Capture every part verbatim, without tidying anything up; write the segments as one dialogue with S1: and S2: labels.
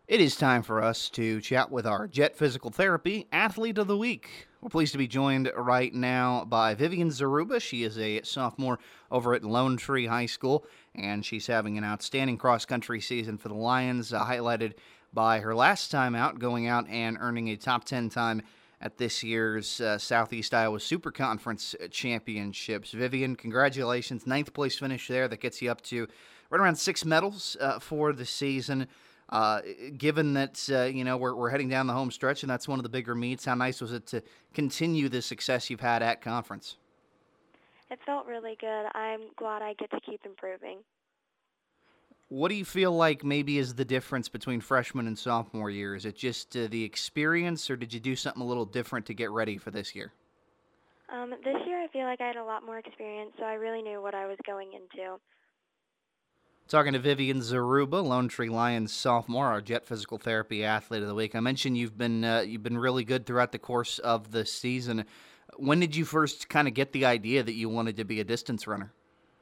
S1: It is time for us to chat with our Jet Physical Therapy Athlete of the Week. We're pleased to be joined right now by Vivian Zaruba. She is a sophomore over at Lone Tree High School, and she's having an outstanding cross-country season for the Lions, uh, highlighted by her last time out, going out and earning a top ten time at this year's uh, Southeast Iowa Super Conference Championships. Vivian, congratulations. Ninth place finish there. That gets you up to right around six medals uh, for the season. Uh, given that, uh, you know, we're, we're heading down the home stretch and that's one of the bigger meets, how nice was it to continue the success you've had at conference?
S2: It felt really good. I'm glad I get to keep improving.
S1: What do you feel like maybe is the difference between freshman and sophomore year? Is it just uh, the experience, or did you do something a little different to get ready for this year?
S2: Um, this year I feel like I had a lot more experience, so I really knew what I was going into.
S1: Talking to Vivian Zaruba, Lone Tree Lions sophomore, our Jet Physical Therapy Athlete of the Week. I mentioned you've been uh, you've been really good throughout the course of the season. When did you first kind of get the idea that you wanted to be a distance runner?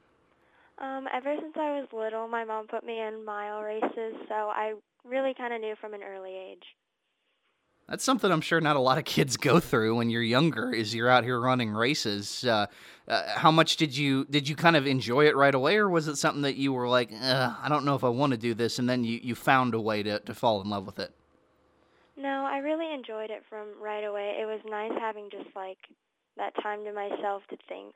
S2: Um, ever since I was little, my mom put me in mile races, so I really kind of knew from an early age.
S1: That's something I'm sure not a lot of kids go through when you're younger, is you're out here running races. Uh, uh, how much did you did you kind of enjoy it right away, or was it something that you were like, I don't know if I want to do this, and then you, you found a way to, to fall in love with it?
S2: No, I really enjoyed it from right away. It was nice having just, like, that time to myself to think.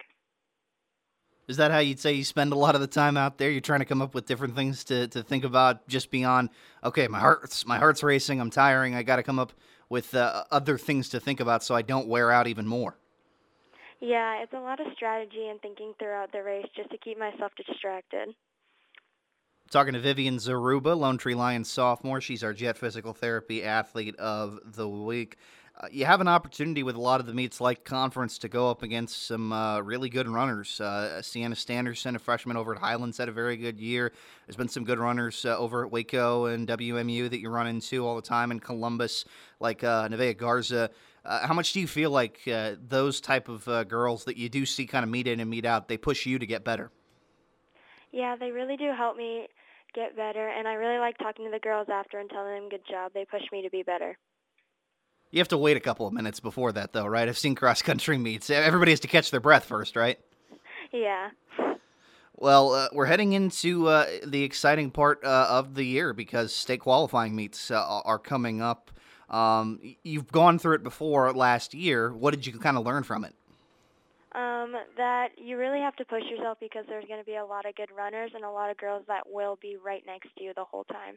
S1: Is that how you'd say you spend a lot of the time out there? You're trying to come up with different things to, to think about just beyond, okay, my heart's, my heart's racing, I'm tiring, I got to come up with uh, other things to think about so I don't wear out even more.
S2: Yeah, it's a lot of strategy and thinking throughout the race just to keep myself distracted.
S1: Talking to Vivian Zaruba, Lone Tree Lions sophomore. She's our Jet Physical Therapy Athlete of the Week. Uh, you have an opportunity with a lot of the meets like conference to go up against some uh, really good runners. Uh, Sienna Standerson, a freshman over at Highlands, had a very good year. There's been some good runners uh, over at Waco and W M U that you run into all the time in Columbus, like uh, Nevaeh Garza. Uh, how much do you feel like uh, those type of uh, girls that you do see kind of meet in and meet out, they push you to get better?
S2: Yeah, they really do help me get better, and I really like talking to the girls after and telling them good job. They push me to be better.
S1: You have to wait a couple of minutes before that, though, right? I've seen cross-country meets. Everybody has to catch their breath first, right?
S2: Yeah.
S1: Well, uh, we're heading into uh, the exciting part uh, of the year because state qualifying meets uh, are coming up. Um, you've gone through it before last year. What did you kind of learn from it?
S2: Um, that you really have to push yourself because there's going to be a lot of good runners and a lot of girls that will be right next to you the whole time.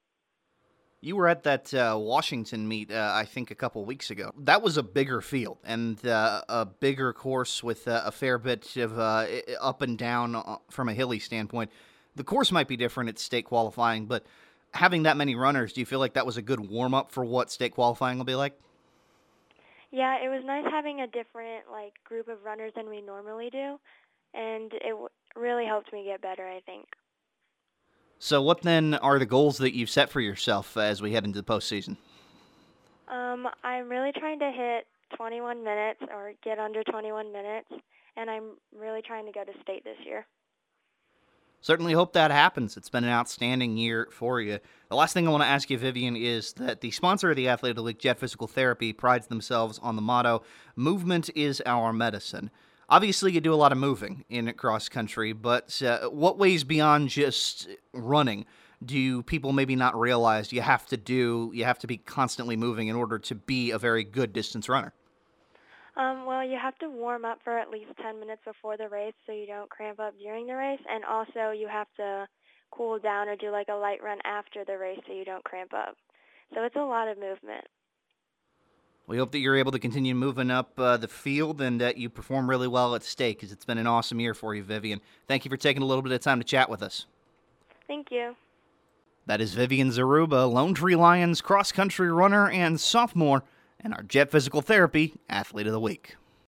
S1: You were at that uh, Washington meet, uh, I think, a couple weeks ago. That was a bigger field and uh, a bigger course with uh, a fair bit of uh, up and down from a hilly standpoint. The course might be different at state qualifying, but having that many runners, do you feel like that was a good warm-up for what state qualifying will be like?
S2: Yeah, it was nice having a different like group of runners than we normally do, and it w- really helped me get better, I think.
S1: So what then are the goals that you've set for yourself as we head into the postseason?
S2: Um, I'm really trying to hit twenty-one minutes or get under twenty-one minutes, and I'm really trying to go to state this year.
S1: Certainly hope that happens. It's been an outstanding year for you. The last thing I want to ask you, Vivian, is that the sponsor of the Athlete of the Week, Jet Physical Therapy, prides themselves on the motto, movement is our medicine. Obviously, you do a lot of moving in cross country, but uh, what ways beyond just running do people maybe not realize you have to do, you have to be constantly moving in order to be a very good distance runner?
S2: Um, well, you have to warm up for at least ten minutes before the race so you don't cramp up during the race, and also you have to cool down or do like a light run after the race so you don't cramp up. So it's a lot of movement.
S1: We hope that you're able to continue moving up uh, the field and that you perform really well at state because it's been an awesome year for you, Vivian. Thank you for taking a little bit of time to chat with us.
S2: Thank you.
S1: That is Vivian Zaruba, Lone Tree Lions cross-country runner and sophomore, and our Jet Physical Therapy Athlete of the Week.